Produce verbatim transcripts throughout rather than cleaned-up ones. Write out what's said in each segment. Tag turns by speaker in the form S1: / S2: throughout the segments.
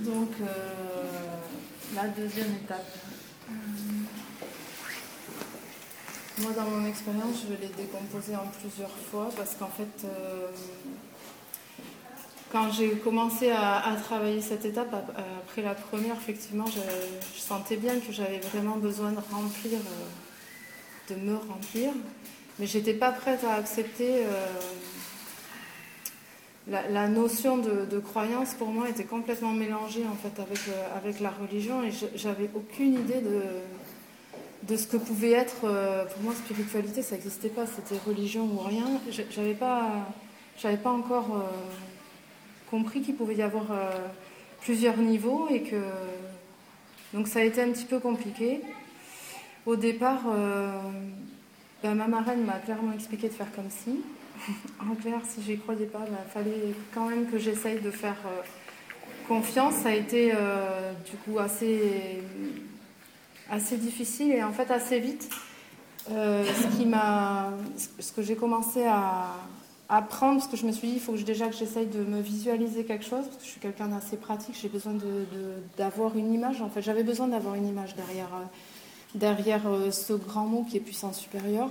S1: Donc, euh, la deuxième étape. Euh, moi, dans mon expérience, je vais les décomposer en plusieurs fois parce qu'en fait, euh, quand j'ai commencé à, à travailler cette étape, après la première, effectivement, je, je sentais bien que j'avais vraiment besoin de remplir, euh, de me remplir, mais j'étais pas prête à accepter. Euh, La, la notion de, de croyance pour moi était complètement mélangée en fait avec, euh, avec la religion et je, j'avais aucune idée de, de ce que pouvait être euh, pour moi spiritualité. Ça n'existait pas, c'était religion ou rien. Je, j'avais pas, j'avais pas encore euh, compris qu'il pouvait y avoir euh, plusieurs niveaux et que donc ça a été un petit peu compliqué. Au départ, euh, ben, ma marraine m'a clairement expliqué de faire comme si. En clair, si j'y croyais pas, il bah, fallait quand même que j'essaye de faire euh, confiance. Ça a été euh, du coup assez, assez difficile et en fait assez vite. Euh, ce, qui m'a, ce que j'ai commencé à apprendre, parce que je me suis dit, il faut que je, déjà que j'essaye de me visualiser quelque chose, parce que je suis quelqu'un d'assez pratique, j'ai besoin de, de, d'avoir une image. En fait, j'avais besoin d'avoir une image derrière, euh, derrière euh, ce grand mot qui est puissance supérieure.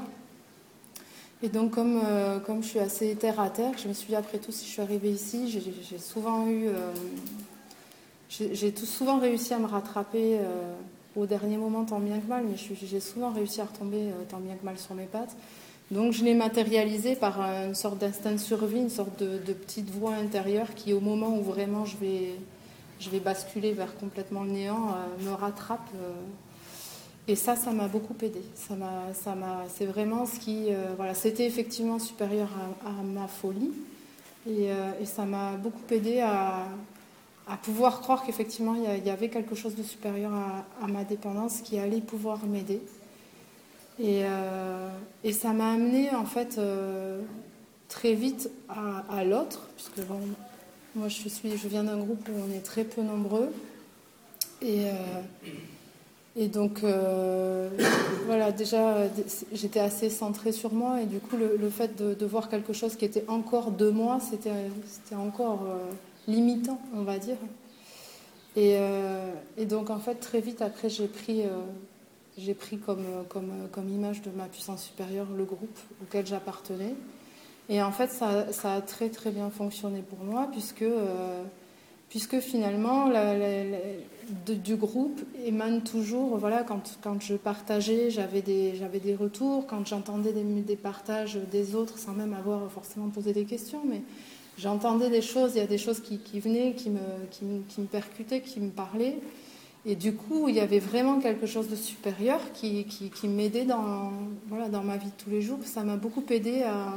S1: Et donc, comme, euh, comme je suis assez terre à terre, je me suis dit, après tout, si je suis arrivée ici, j'ai, j'ai souvent eu. Euh, j'ai, j'ai tout, souvent réussi à me rattraper euh, au dernier moment, tant bien que mal, mais je, j'ai souvent réussi à retomber euh, tant bien que mal sur mes pattes. Donc, je l'ai matérialisé par une sorte d'instinct de survie, une sorte de, de petite voix intérieure qui, au moment où vraiment je vais, je vais basculer vers complètement le néant, euh, me rattrape. Euh, Et ça, ça m'a beaucoup aidé. Ça m'a, ça m'a, c'est vraiment ce qui, euh, voilà, c'était effectivement supérieur à, à ma folie, et, euh, et ça m'a beaucoup aidé à, à pouvoir croire qu'effectivement il y, a, il y avait quelque chose de supérieur à, à ma dépendance qui allait pouvoir m'aider. Et, euh, et ça m'a amené en fait euh, très vite à, à l'autre, puisque bon, moi je suis, je viens d'un groupe où on est très peu nombreux, et euh, Et donc, euh, voilà, déjà, j'étais assez centrée sur moi. Et du coup, le, le fait de, de voir quelque chose qui était encore de moi, c'était, c'était encore euh, limitant, on va dire. Et, euh, et donc, en fait, très vite après, j'ai pris, euh, j'ai pris comme, comme, comme image de ma puissance supérieure le groupe auquel j'appartenais. Et en fait, ça, ça a très, très bien fonctionné pour moi, puisque... Euh, puisque finalement la, la, la, de, du groupe émane toujours, voilà, quand, quand je partageais, j'avais des, j'avais des retours, quand j'entendais des, des partages des autres sans même avoir forcément posé des questions, mais j'entendais des choses, il y a des choses qui, qui venaient, qui me, qui, qui me percutaient, qui me parlaient, et du coup il y avait vraiment quelque chose de supérieur qui, qui, qui m'aidait dans, voilà, dans ma vie de tous les jours. Ça m'a beaucoup aidé à,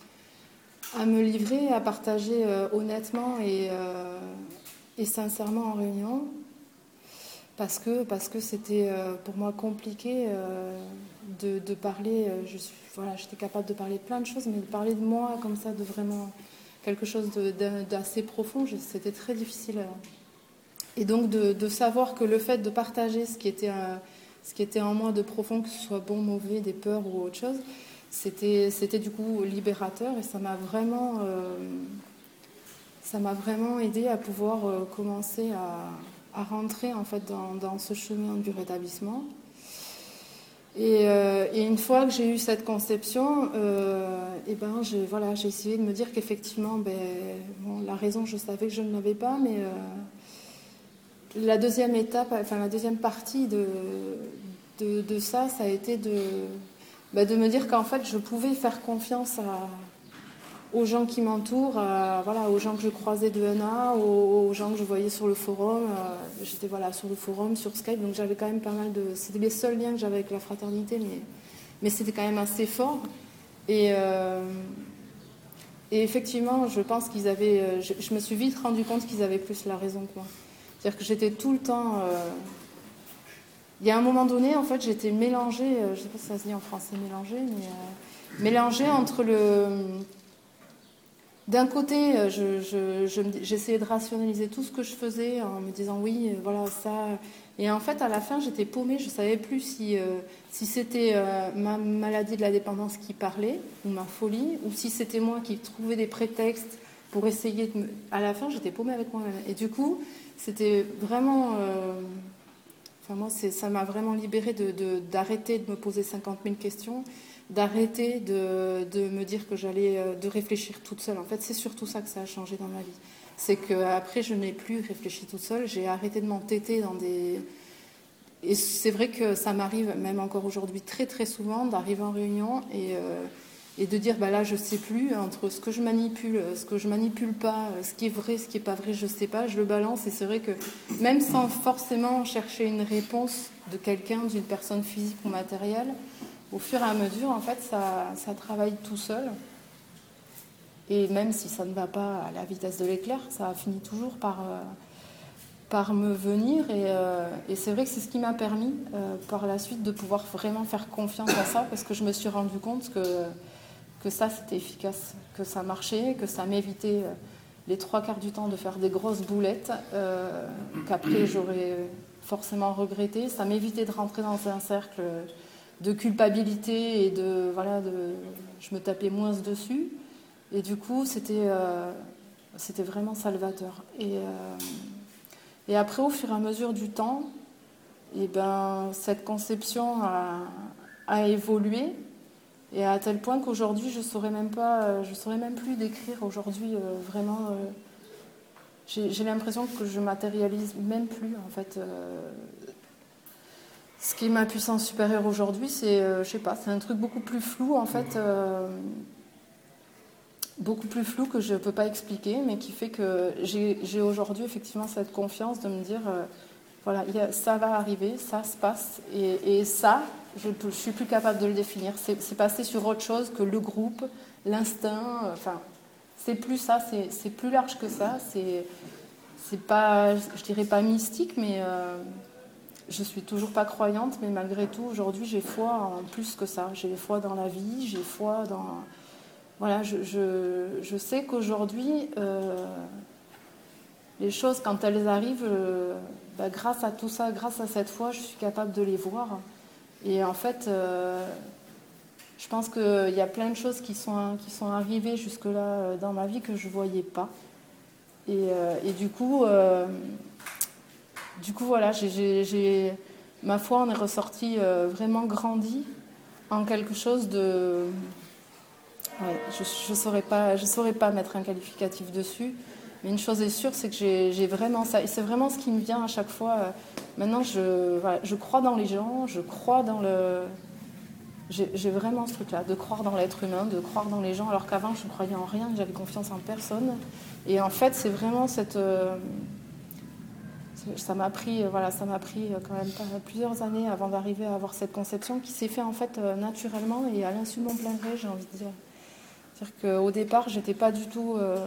S1: à me livrer, à partager euh, honnêtement et... Euh, et sincèrement en réunion, parce que, parce que c'était euh, pour moi compliqué euh, de, de parler, euh, je suis, voilà, j'étais capable de parler de plein de choses, mais de parler de moi comme ça, de vraiment quelque chose de, de, d'assez profond, je, c'était très difficile. Et donc de, de savoir que le fait de partager ce qui était, euh, ce qui était en moi de profond, que ce soit bon, mauvais, des peurs ou autre chose, c'était, c'était du coup libérateur, et ça m'a vraiment... Euh, Ça m'a vraiment aidé à pouvoir euh, commencer à, à rentrer en fait dans, dans ce chemin du rétablissement. Et, euh, et une fois que j'ai eu cette conception, euh, et ben j'ai, voilà, j'ai essayé de me dire qu'effectivement, ben, bon, la raison, je savais que je ne l'avais pas, mais euh, la deuxième étape, enfin la deuxième partie de, de, de ça, ça a été de, ben, de me dire qu'en fait, je pouvais faire confiance à aux gens qui m'entourent, euh, voilà, aux gens que je croisais de N A, aux, aux gens que je voyais sur le forum. Euh, j'étais voilà, sur le forum, sur Skype, donc j'avais quand même pas mal de... C'était les seuls liens que j'avais avec la fraternité, mais, mais c'était quand même assez fort. Et, euh, et effectivement, je pense qu'ils avaient... Euh, je, je me suis vite rendu compte qu'ils avaient plus la raison que moi. C'est-à-dire que j'étais tout le temps... Euh, il y a un moment donné, en fait, j'étais mélangée, euh, je ne sais pas si ça se dit en français mélangée, mais euh, mélangée entre le... D'un côté, je, je, je, j'essayais de rationaliser tout ce que je faisais en me disant oui, voilà, ça. Et en fait, à la fin, j'étais paumée. Je ne savais plus si, euh, si c'était euh, ma maladie de la dépendance qui parlait, ou ma folie, ou si c'était moi qui trouvais des prétextes pour essayer de... Me... À la fin, j'étais paumée avec moi-même. Et du coup, c'était vraiment... Euh... Enfin, moi, c'est... ça m'a vraiment libérée de, de, d'arrêter de me poser cinquante mille questions, d'arrêter de, de me dire que j'allais... de réfléchir toute seule. En fait, c'est surtout ça que ça a changé dans ma vie. C'est qu'après, je n'ai plus réfléchi toute seule. J'ai arrêté de m'entêter dans des... Et c'est vrai que ça m'arrive, même encore aujourd'hui, très très souvent, d'arriver en réunion et... Euh... et de dire, bah là, je ne sais plus, entre ce que je manipule, ce que je manipule pas, ce qui est vrai, ce qui n'est pas vrai, je ne sais pas, je le balance. Et c'est vrai que même sans forcément chercher une réponse de quelqu'un, d'une personne physique ou matérielle, au fur et à mesure, en fait, ça, ça travaille tout seul. Et même si ça ne va pas à la vitesse de l'éclair, ça finit toujours par, euh, par me venir. Et, euh, et c'est vrai que c'est ce qui m'a permis, euh, par la suite, de pouvoir vraiment faire confiance à ça, parce que je me suis rendu compte que... que ça c'était efficace, que ça marchait, que ça m'évitait les trois quarts du temps de faire des grosses boulettes, euh, qu'après j'aurais forcément regretté. Ça m'évitait de rentrer dans un cercle de culpabilité et de voilà, de, je me tapais moins dessus. Et du coup, c'était, euh, c'était vraiment salvateur. Et, euh, et après, au fur et à mesure du temps, et ben, cette conception a, a évolué. Et à tel point qu'aujourd'hui, je ne saurais même pas, je saurais même plus décrire aujourd'hui euh, vraiment. Euh, j'ai, j'ai l'impression que je matérialise même plus en fait. Euh, ce qui est ma puissance supérieure aujourd'hui, c'est, euh, je sais pas, c'est un truc beaucoup plus flou en fait, euh, beaucoup plus flou que je peux pas expliquer, mais qui fait que j'ai, j'ai aujourd'hui effectivement cette confiance de me dire, euh, voilà, y a, ça va arriver, ça se passe, et, et ça. Je ne suis plus capable de le définir. C'est, c'est passé sur autre chose que le groupe, l'instinct. Euh, enfin, c'est plus ça, c'est, c'est plus large que ça. C'est, c'est pas, je dirais pas mystique, mais euh, je suis toujours pas croyante. Mais malgré tout, aujourd'hui, j'ai foi en plus que ça. J'ai foi dans la vie, j'ai foi dans. Voilà, je, je, je sais qu'aujourd'hui, euh, les choses, quand elles arrivent, euh, bah, grâce à tout ça, grâce à cette foi, je suis capable de les voir. Et en fait, euh, je pense qu'il y a plein de choses qui sont, qui sont arrivées jusque-là euh, dans ma vie que je ne voyais pas. Et, euh, et du coup, euh, du coup, voilà, j'ai, j'ai, j'ai, ma foi en est ressortie euh, vraiment grandie en quelque chose de... Ouais, je ne saurais pas, je saurais pas mettre un qualificatif dessus, mais une chose est sûre, c'est que j'ai, j'ai vraiment ça. Et c'est vraiment ce qui me vient à chaque fois. Euh, maintenant, je, voilà, je crois dans les gens, je crois dans le... J'ai, j'ai vraiment ce truc-là, de croire dans l'être humain, de croire dans les gens, alors qu'avant, je ne croyais en rien, j'avais confiance en personne. Et en fait, c'est vraiment cette... Euh, ça m'a pris, voilà, ça m'a pris quand même plusieurs années avant d'arriver à avoir cette conception qui s'est fait en fait naturellement et à l'insu de mon plein gré, j'ai envie de dire. C'est-à-dire qu'au départ, j'étais pas du tout... Euh,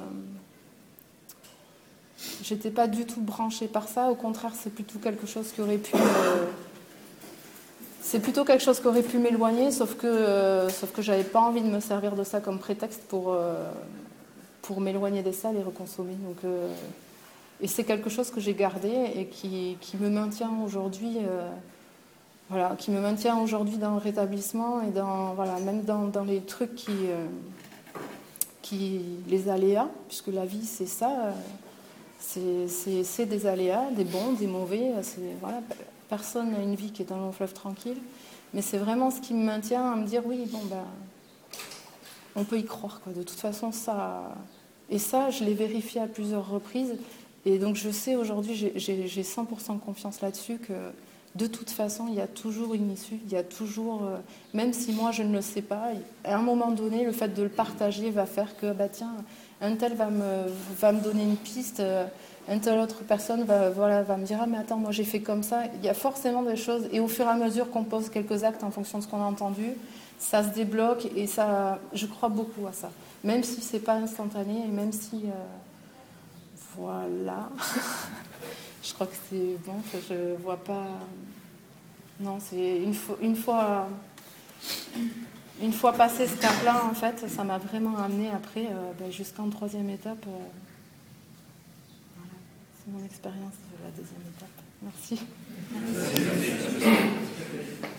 S1: j'étais pas du tout branchée par ça. Au contraire, c'est plutôt quelque chose qui aurait pu... Euh, C'est plutôt quelque chose qui aurait pu m'éloigner, sauf que, euh, sauf que j'avais pas envie de me servir de ça comme prétexte pour, euh, pour m'éloigner des salles et reconsommer. Donc, euh, et c'est quelque chose que j'ai gardé et qui, qui me maintient aujourd'hui, euh, voilà, qui me maintient aujourd'hui dans le rétablissement et dans, voilà, même dans, dans les trucs qui, euh, qui, les aléas, puisque la vie c'est ça, euh, c'est, c'est, c'est des aléas, des bons, des mauvais, c'est, voilà. Personne n'a une vie qui est un long fleuve tranquille, mais c'est vraiment ce qui me maintient à me dire oui, bon ben, on peut y croire quoi. De toute façon, ça, et ça, je l'ai vérifié à plusieurs reprises, et donc je sais aujourd'hui, j'ai, j'ai, j'ai cent pour cent confiance là-dessus que de toute façon, il y a toujours une issue, il y a toujours, euh, même si moi je ne le sais pas, à un moment donné, le fait de le partager va faire que bah tiens, un tel va me va me donner une piste. Euh, une telle autre personne va, voilà, va me dire « Ah mais attends, moi j'ai fait comme ça ». Il y a forcément des choses, et au fur et à mesure qu'on pose quelques actes en fonction de ce qu'on a entendu, ça se débloque, et ça, je crois beaucoup à ça. Même si c'est pas instantané, et même si... Euh, voilà. Je crois que c'est bon, je vois pas... Non, c'est une fois... Une fois, une fois passé ce cap-là, en fait, ça m'a vraiment amené après, euh, ben, jusqu'en troisième étape... Euh, C'est mon expérience de la deuxième étape. Merci. Merci.